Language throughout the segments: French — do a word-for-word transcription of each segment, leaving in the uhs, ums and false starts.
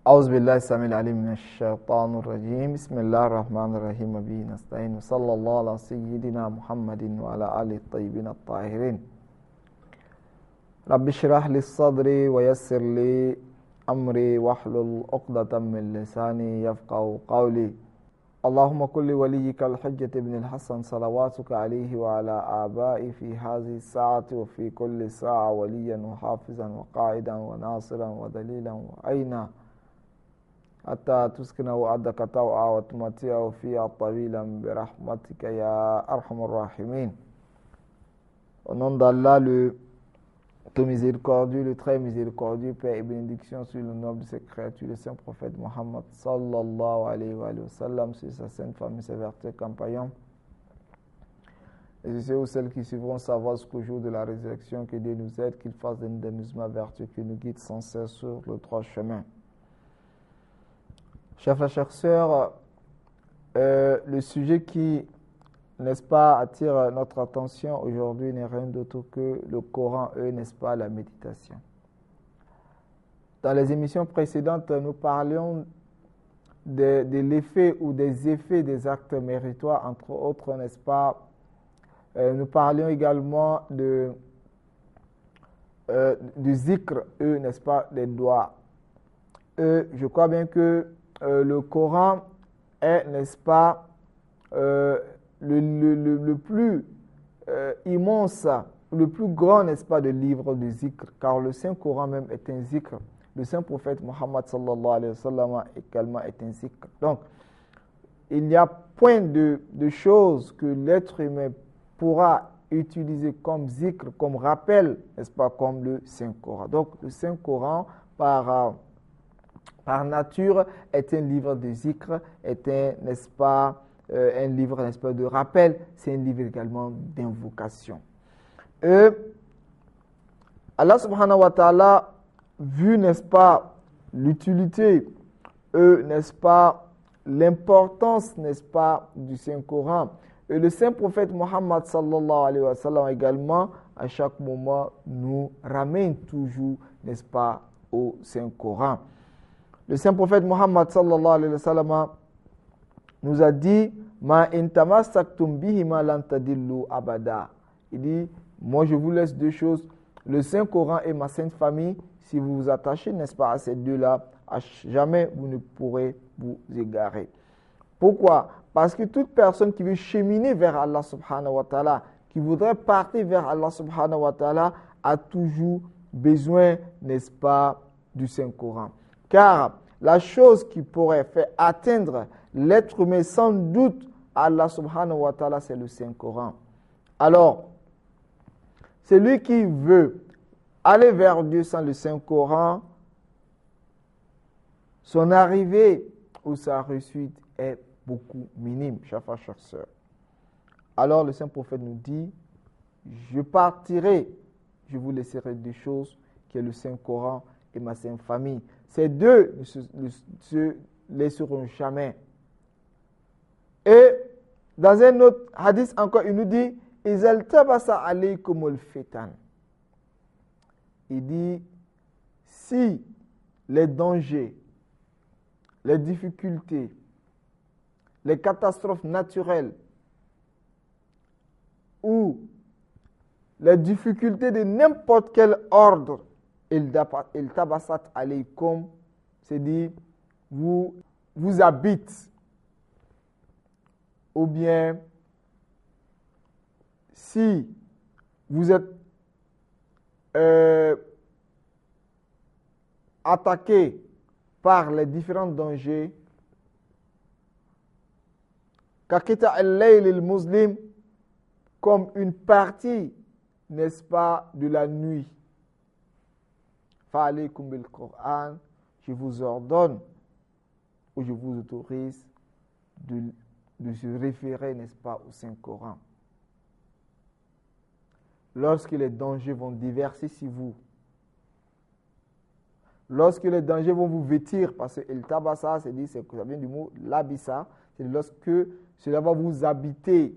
أعوذ بالله السميع العليم من الشيطان الرجيم بسم الله الرحمن الرحيم به نستعين وصلى الله على سيدنا محمد وعلى آله الطيبين الطاهرين رب اشرح لي صدري ويسر لي أمري واحلل عقدة من لساني يفقهوا قولي اللهم كل وليك الحجة ابن الحسن صلواتك عليه وعلى آبائي في هذه الساعة وفي كل ساعة وليا وحافظا وقائدا وناصرا ودليلا وعينا حتى تسكنه عدك طوعا وتمتعه فيها طويلا برحمتك يا أرحم الراحمين. Au nom d'Allah, le tout miséricordieux, le très miséricordieux, Père et bénédiction sur le noble de ses créatures, le saint prophète Mohammed sallallahu alayhi wa sallam, sur sa sainte famille, ses vertus compagnons, et sur ceux ou celles qui suivront sa voie jusqu'au jour de la résurrection, que Dieu nous aide, qu'il fasse de nous des musulmans vertueux, qu'il nous guide sans cesse sur le droit chemin. Chers frères, chères sœurs, euh, le sujet qui, n'est-ce pas, attire notre attention aujourd'hui n'est rien d'autre que le Coran et, n'est-ce pas, la méditation. Dans les émissions précédentes, nous parlions de, de l'effet ou des effets des actes méritoires, entre autres, n'est-ce pas. Euh, nous parlions également de, euh, du zikr, eux, n'est-ce pas, des doigts. Eux, je crois bien que euh, le Coran est, n'est-ce pas, euh, le, le, le, le plus euh, immense, le plus grand, n'est-ce pas, de livres de zikr, car le Saint-Coran même est un zikr. Le Saint-Prophète Mohammed sallallahu alayhi wa sallam également est un zikr. Donc, il n'y a point de, de choses que l'être humain pourra utiliser comme zikr, comme rappel, n'est-ce pas, comme le Saint-Coran. Donc, le Saint-Coran, par, par nature, est un livre de zikr, est un, n'est-ce pas, euh, un livre, n'est-ce pas, de rappel, c'est un livre également d'invocation. Et Allah subhanahu wa ta'ala, vu, n'est-ce pas, l'utilité, euh, n'est-ce pas, l'importance, n'est-ce pas, du Saint-Coran, et le Saint-Prophète Mohammed sallallahu alayhi wa sallam également, à chaque moment, nous ramène toujours, n'est-ce pas, au Saint-Coran. Le Saint-Prophète Mohammed sallallahu alayhi wa sallam nous a dit Ma intamasaktum bihima lan tadillu abada. Il dit moi je vous laisse deux choses, le Saint-Coran et ma sainte famille. Si vous vous attachez, n'est-ce pas, à ces deux-là, à jamais vous ne pourrez vous égarer. Pourquoi? Parce que toute personne qui veut cheminer vers Allah subhanahu wa ta'ala, qui voudrait partir vers Allah subhanahu wa ta'ala, a toujours besoin, n'est-ce pas, du Saint-Coran. Car la chose qui pourrait faire atteindre l'être humain sans doute à Allah subhanahu wa ta'ala, c'est le Saint-Coran. Alors, celui qui veut aller vers Dieu sans le Saint-Coran, son arrivée ou sa réussite est beaucoup minime, chers frères, chères sœurs. Alors le Saint-Prophète nous dit, je partirai, je vous laisserai deux choses, qui est le Saint-Coran et ma sainte famille. Ces deux ne se, ne se laisseront jamais. Et dans un autre hadith encore, il nous dit, Izal tabasa alaykumul fitan. Il dit, si les dangers, les difficultés, les catastrophes naturelles ou les difficultés de n'importe quel ordre, il tabasat alaykum, c'est dit, vous, vous habite, ou bien si vous êtes euh, attaqué par les différents dangers, kakita al-layl al-muslim, comme une partie, n'est-ce pas, de la nuit. Fa'alaykum bil-Qur'an, je vous ordonne ou je vous autorise de, de se référer, n'est-ce pas, au Saint-Coran. Lorsque les dangers vont déverser sur vous, lorsque les dangers vont vous vêtir, parce que el tabasa, c'est dit, ça vient du mot labissa, c'est lorsque cela va vous habiter,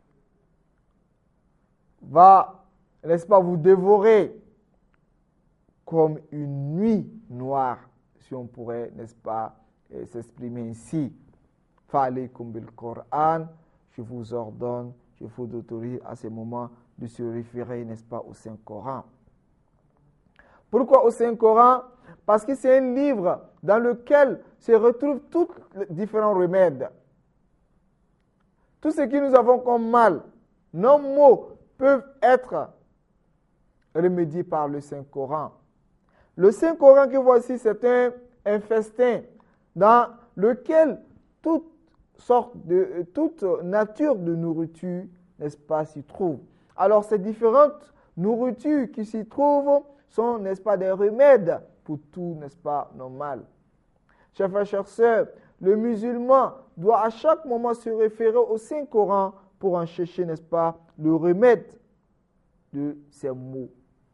va, n'est-ce pas, vous dévorer comme une nuit noire si on pourrait, n'est-ce pas, euh, s'exprimer ainsi. Fa'alaykum bil Qur'an, je vous ordonne, je vous autorise à ce moment de se référer, n'est-ce pas, au Saint-Coran. Pourquoi au Saint-Coran? Parce que c'est un livre dans lequel se retrouvent tous les différents remèdes. Tout ce que nous avons comme mal, nos maux peuvent être remédiés par le Saint-Coran. Le Saint-Coran que voici, c'est un, un festin dans lequel toute sorte de, toute nature de nourriture, n'est-ce pas, s'y trouve. Alors, ces différentes nourritures qui s'y trouvent sont, n'est-ce pas, des remèdes pour tout, n'est-ce pas, nos mal. Chers frères, chères sœurs, le musulman doit à chaque moment se référer au Saint-Coran pour en chercher, n'est-ce pas, le remède de ces maux.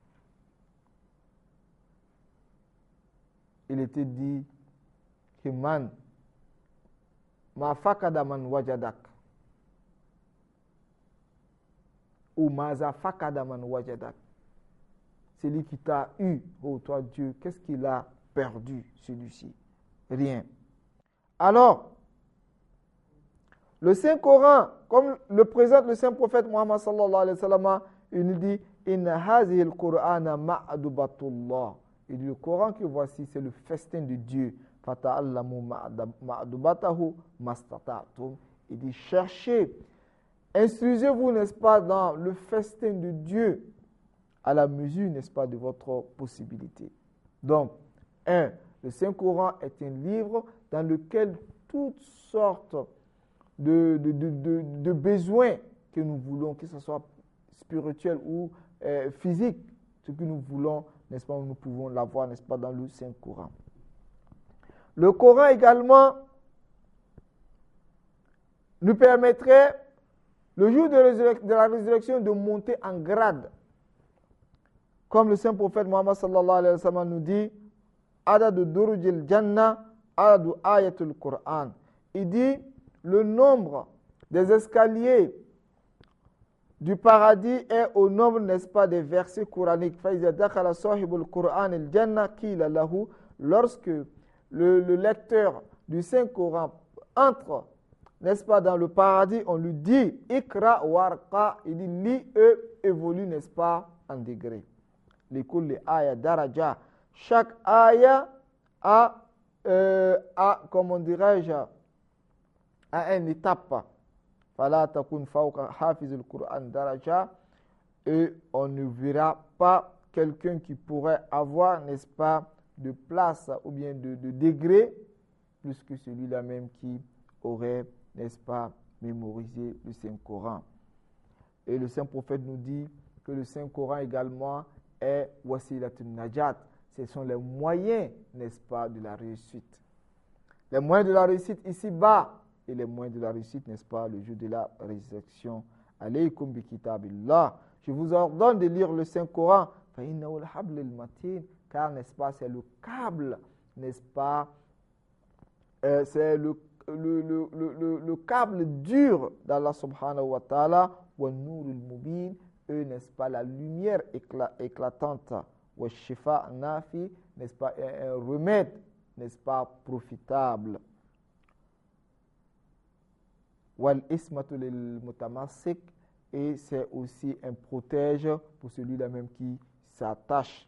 Il était dit que man ma fakada man wajadak ou maza fakada man wajadak. Celui qui t'a eu, oh toi Dieu, qu'est-ce qu'il a perdu celui-ci? Rien. Alors, le Saint-Coran, comme le présente le Saint-Prophète Muhammad sallallahu alayhi wa sallam, il dit inna hazihi al-Qur'ana ma'adubatullah. Il dit le Coran que voici, c'est le festin de Dieu. Fata'allamu ma'adubatahu mastata'tum. Il dit cherchez, instruisez-vous, n'est-ce pas, dans le festin de Dieu à la mesure, n'est-ce pas, de votre possibilité. Donc, un, le Saint-Coran est un livre dans lequel toutes sortes de, de, de, de, de besoins que nous voulons, que ce soit spirituel ou euh, physique, ce que nous voulons, n'est-ce pas, nous pouvons l'avoir, n'est-ce pas, dans le Saint-Coran. Le Coran également nous permettrait, le jour de, résurrec- de la résurrection, de monter en grade. Comme le Saint-Prophète Muhammad sallallahu alayhi wa sallam nous dit, Adadu durujil janna, adadu ayatul Qur'an. Il dit, le nombre des escaliers du paradis est au nombre, n'est-ce pas, des versets coraniques. Lorsque le, le lecteur du Saint-Coran entre, n'est-ce pas, dans le paradis, on lui dit Ikra warqa, il dit lit, eux, évolue, n'est-ce pas, en degré. L'école aya daraja. Chaque aya a, euh, a comment dirais-je, a une étape. Fala takun fawqa hafiz al-Qur'an daraja. Et on ne verra pas quelqu'un qui pourrait avoir, n'est-ce pas, de place ou bien de, de degré plus que celui-là même qui aurait, n'est-ce pas, mémorisé le Saint-Coran. Et le Saint-Prophète nous dit que le Saint-Coran également est wasilatun najat. Ce sont les moyens, n'est-ce pas, de la réussite. Les moyens de la réussite ici-bas et les moyens de la réussite, n'est-ce pas, le jour de la résurrection. Alaykum bi kitabillah. Je vous ordonne de lire le Saint-Coran. Fa innahu al-habl al-matin. Car, n'est-ce pas, c'est le câble, n'est-ce pas, euh, c'est le, le, le, le, le câble dur d'Allah subhanahu wa ta'ala, wa nurul mubin, et, n'est-ce pas, la lumière écla, éclatante, wa shifa nafi, n'est-ce pas, un, un remède, n'est-ce pas, profitable. Wal ismatu lil mutamassik, et c'est aussi un protège pour celui-là même qui s'attache.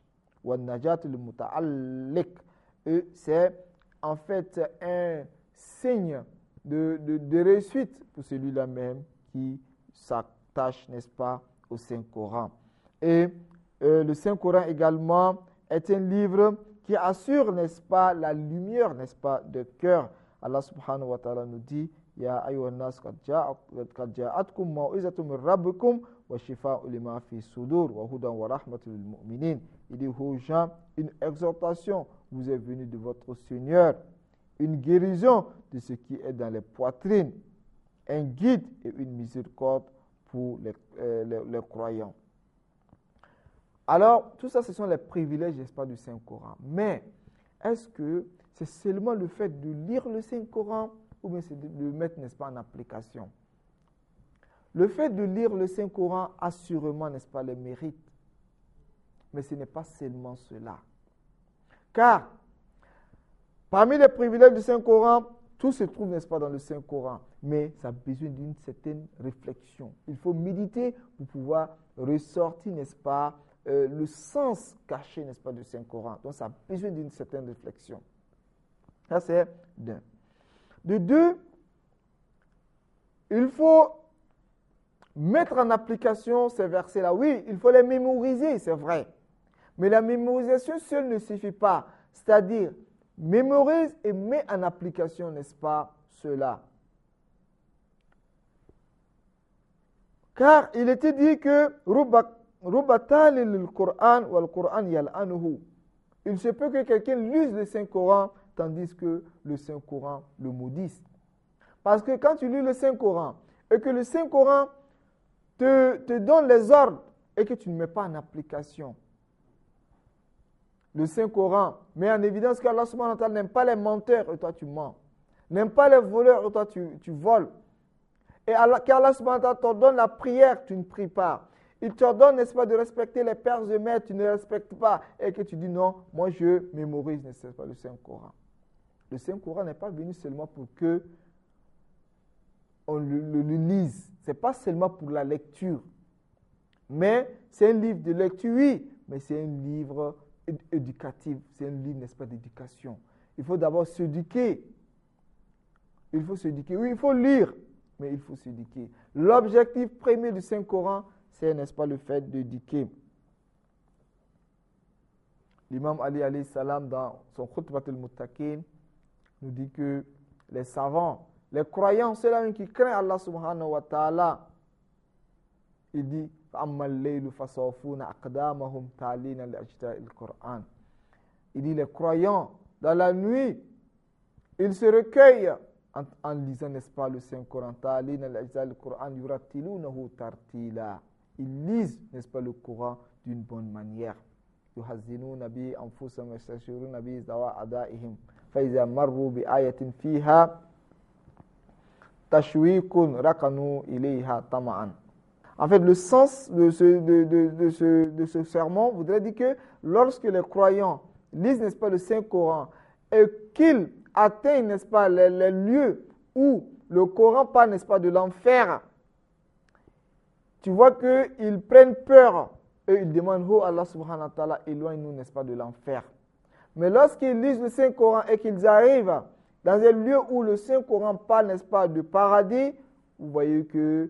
Et c'est en fait un signe de, de, de réussite pour celui-là même qui s'attache, n'est-ce pas, au Saint-Coran. Et euh, le Saint-Coran également est un livre qui assure, n'est-ce pas, la lumière, n'est-ce pas, de cœur. Allah subhanahu wa ta'ala nous dit Ya ayyuhan nas qad ja'atkum mau'izatun min rabbikum wa shifaa'un lima fi sudur wa hudan wa rahmatun lil mu'minin. Il dit aux gens, une exhortation vous est venue de votre Seigneur, une guérison de ce qui est dans les poitrines, un guide et une miséricorde pour les, euh, les, les croyants. Alors, tout ça, ce sont les privilèges, n'est-ce pas, du Saint-Coran. Mais, est-ce que c'est seulement le fait de lire le Saint-Coran ou bien c'est de le mettre, n'est-ce pas, en application? Le fait de lire le Saint-Coran, assurément, n'est-ce pas, le mérite. Mais ce n'est pas seulement cela. Car Parmi les privilèges du Saint-Coran, tout se trouve, n'est-ce pas, dans le Saint-Coran. Mais ça a besoin d'une certaine réflexion. Il faut méditer pour pouvoir ressortir, n'est-ce pas, euh, le sens caché, n'est-ce pas, du Saint-Coran. Donc, ça a besoin d'une certaine réflexion. Ça, c'est d'un. De deux, il faut mettre en application ces versets-là. Oui, il faut les mémoriser, c'est vrai. Mais la mémorisation seule ne suffit pas. C'est-à-dire, mémorise et mets en application, n'est-ce pas, cela. Car il était dit que il se peut que quelqu'un lise le Saint-Coran tandis que le Saint-Coran le maudisse. Parce que quand tu lis le Saint-Coran et que le Saint-Coran te, te donne les ordres et que tu ne mets pas en application, le Saint-Coran met en évidence qu'Allah subhanahu wa ta'ala n'aime pas les menteurs et toi tu mens. N'aime pas les voleurs et toi tu, tu voles. Et Allah, qu'Allah subhanahu wa ta'ala t'ordonne la prière, tu ne pries pas. Il t'ordonne, n'est-ce pas, de respecter les pères et mères, tu ne respectes pas. Et que tu dis non, moi je mémorise, n'est-ce pas, le Saint-Coran. Le Saint-Coran n'est pas venu seulement pour que on le, le, le lise. Ce n'est pas seulement pour la lecture. Mais c'est un livre de lecture, oui, mais c'est un livre éducatif. C'est un livre, n'est-ce pas, d'éducation. Il faut d'abord s'éduquer. Il faut s'éduquer. Oui, il faut lire, mais il faut s'éduquer. L'objectif premier du Saint-Coran, c'est, n'est-ce pas, le fait d'éduquer. L'imam Ali alayhi salam, dans son Khutbat al-Muttaqin, nous dit que les savants, les croyants, ceux-là qui craignent Allah subhanahu wa ta'ala, il dit il dit les croyants, dans la nuit, ils se recueillent en, en lisant, n'est-ce pas, le Saint-Coran. Ils lisent, n'est-ce pas, le Coran d'une bonne manière. فإذا مروا بآية فيها تشويق ركنوا إليها طمعا. En fait, le sens de ce, de, de, de, ce, de ce sermon voudrait dire que lorsque les croyants lisent, n'est-ce pas, le Saint-Coran et qu'ils atteignent, n'est-ce pas, les, les lieux où le Coran parle, n'est-ce pas, de l'enfer, tu vois qu'ils prennent peur et ils demandent, oh Allah subhanahu wa ta'ala, éloigne-nous, n'est-ce pas, de l'enfer. Mais lorsqu'ils lisent le Saint-Coran et qu'ils arrivent dans un lieu où le Saint-Coran parle, n'est-ce pas, de paradis, vous voyez que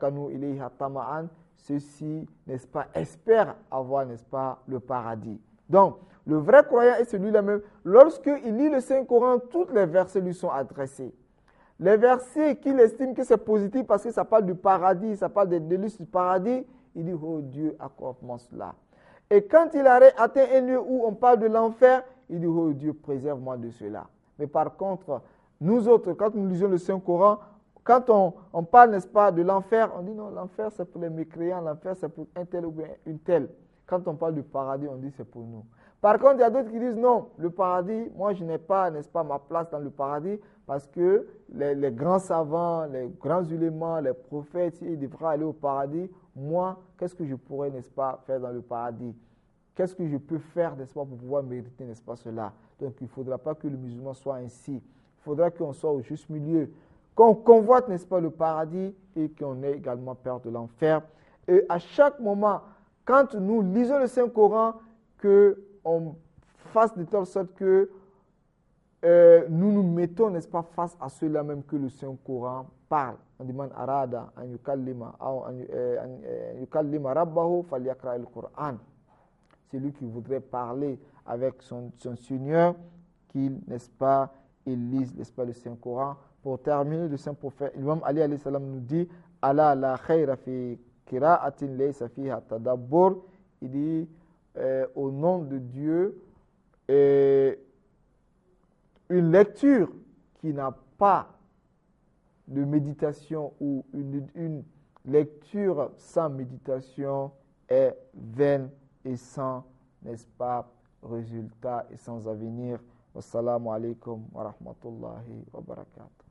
ceux-ci, n'est-ce pas, espèrent avoir, n'est-ce pas, le paradis. Donc, le vrai croyant est celui-là même. Lorsqu'il lit le Saint-Coran, tous les versets lui sont adressés. Les versets qu'il estime que c'est positif parce que ça parle du paradis, ça parle des délices du paradis, il dit, oh Dieu, accorde-moi cela. Et quand il a atteint un lieu où on parle de l'enfer, il dit, oh Dieu, préserve-moi de cela. Mais par contre, nous autres, quand nous lisons le Saint-Coran, quand on, on parle, n'est-ce pas, de l'enfer, on dit non, l'enfer c'est pour les mécréants, l'enfer c'est pour un tel ou bien une telle. Quand on parle du paradis, on dit c'est pour nous. Par contre, il y a d'autres qui disent non, le paradis, moi je n'ai pas, n'est-ce pas, ma place dans le paradis parce que les, les grands savants, les grands ulémas, les prophètes, ils devraient aller au paradis. Moi, qu'est-ce que je pourrais, n'est-ce pas, faire dans le paradis? Qu'est-ce que je peux faire, n'est-ce pas, pour pouvoir mériter, n'est-ce pas, cela? Donc, il ne faudra pas que le musulman soit ainsi. Il faudra qu'on soit au juste milieu, qu'on convoite, n'est-ce pas, le paradis et qu'on ait également peur de l'enfer. Et à chaque moment, quand nous lisons le Saint-Coran, qu'on fasse de telle sorte que euh, nous nous mettons, n'est-ce pas, face à ceux-là même que le Saint-Coran parle. On demande arada an yukallima an yukallima rabbahu falyaqra al-Qur'an. Celui qui voudrait parler avec son, son Seigneur, qu'il, n'est-ce pas, il lise, n'est-ce pas, le Saint-Coran. Pour terminer, le Saint-Prophète, l'imam Ali alayhi salam nous dit ala la khayra fi qira'atin laysa fiha tadabbur. Il dit euh, au nom de Dieu, euh, une lecture qui n'a pas de méditation ou une, une lecture sans méditation est vaine et sans, n'est-ce pas, résultat et sans avenir. Wassalamu alaikum wa rahmatullahi wa barakatuh.